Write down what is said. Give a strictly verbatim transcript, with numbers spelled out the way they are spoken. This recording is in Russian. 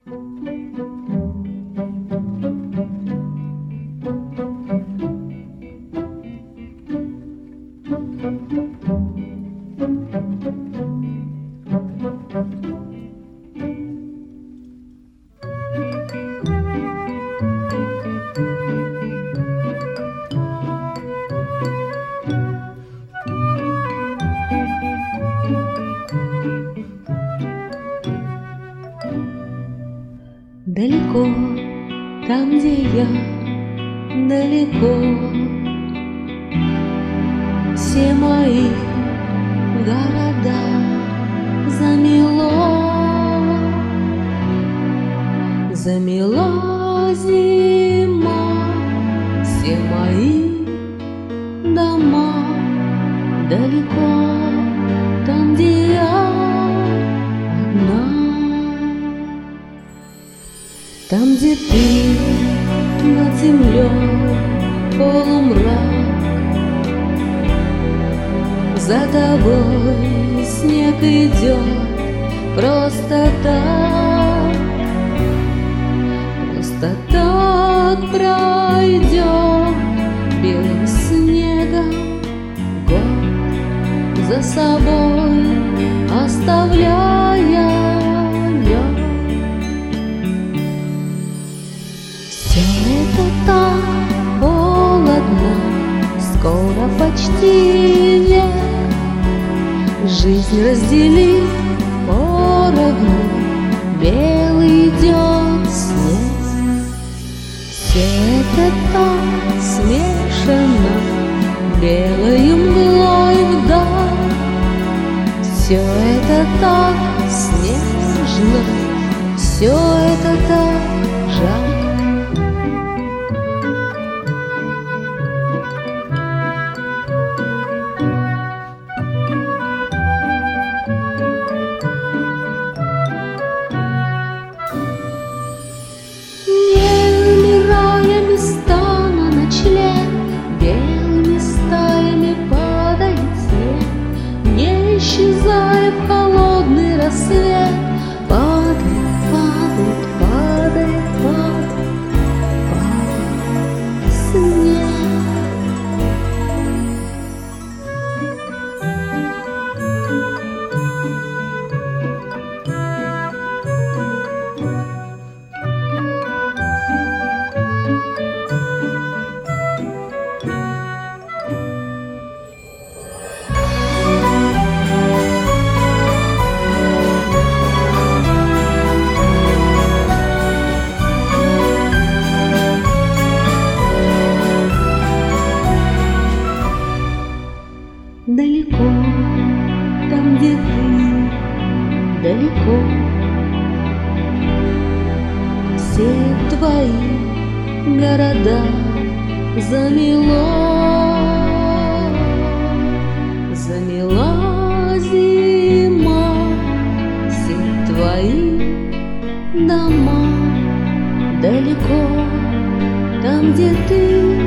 Далеко, там, где я, далеко, все мои города замело, замела зима, все мои дома далеко, там, где я одна. Там, где ты, над землей полумрак, за тобой снег идет просто так, просто так пройдет белым снегом год, за собой оставляя лед. Все это так холодно, скоро почти век, жизнь разделит поровну, белый идет снег. Все это так смешано, белой мглой вдаль, все это так снежно, все это так жаль. Исчезая в холодный рассвет, падает, падает, падает, падает, падает снег. Далеко, там, где ты, далеко, все твои города замело, замела зима, все твои дома далеко, там, где ты.